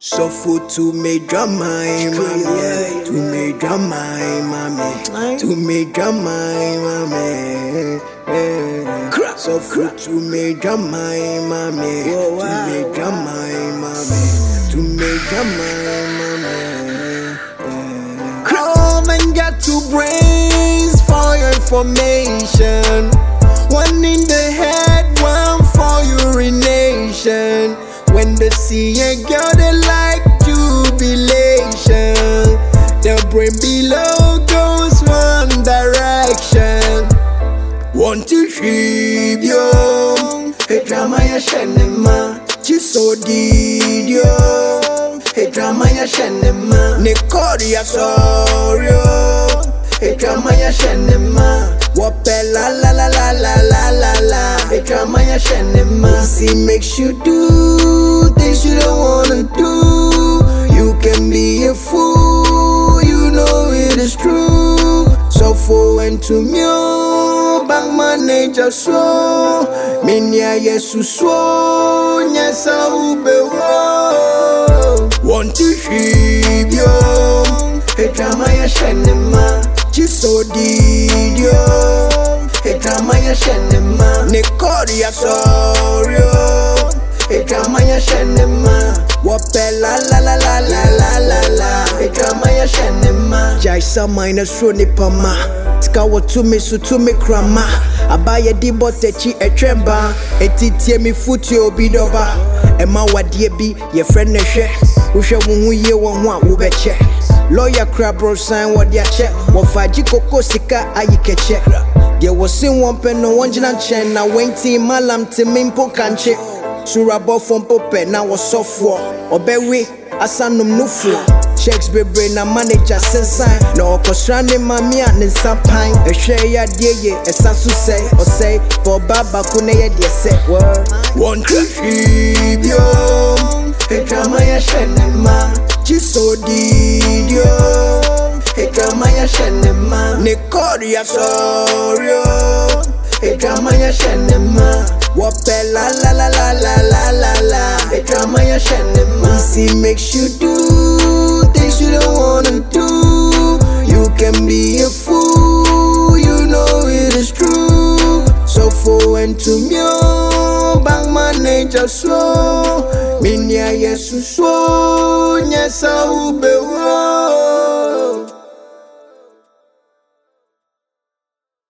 So food to me drama, mommy. To me drama, mommy. To me drama, mommy. So food to me drama, mommy. To me drama, mommy. To me drama, mommy. Come and get 2 brains for your information. One in the head, one for urination. When they see a girl, they like jubilation. The brain below goes one direction. Want to sheep yo. Hey drama ya shenema. Chiso did yo. Hey drama ya shenema. Nikori ya sorry yo. Hey drama ya shenema. Wape la la la la la la la la. Hey drama ya shenema. See makes you do things you don't wanna do. You can be a fool, you know it is true. So for and to me, bang manager so. Minya yesu so, nyesa ube wo. Want to sheep yo. Hey drama ya shenema. Chiso did yo. Hey drama ya shenema. Nikori ya sorry yo. Hey drama ya shenema. Wape la la la la la la la la. Hey drama ya shenema. Jaisa minus roni pama. Tika watumi sutumi krama. Abaya di botechi etremba. Etitie mi futi obidoba. Ema wadie bi ye friend neshe. Ushe wungu ye wanwa ubeche. Lawyer crab bro sign what ya check. Wafaji koko sika ayikeche. There was in one pen no one jina chen. Na wenti malam timimpo kanche. Surabo from pope na was software. Obewe asanum nufu. Checks bebre na manager sensan. No kostrane mami at nisapan. E share ya diye esansu say. Or say for baba kune ya diye say. Want to sheep yo. Hey drama ya shenema. Chiso did yo. Hey drama ya shenema. Nikori ya sorry yo. Hey drama ya shenema. Wape la la la la la la la la. Hey drama ya shenema. See makes you do things you don't wanna do. You can be a fool, you know it is true. So for and to me, bang manager so. Minya yesu so, nyesa ube wo.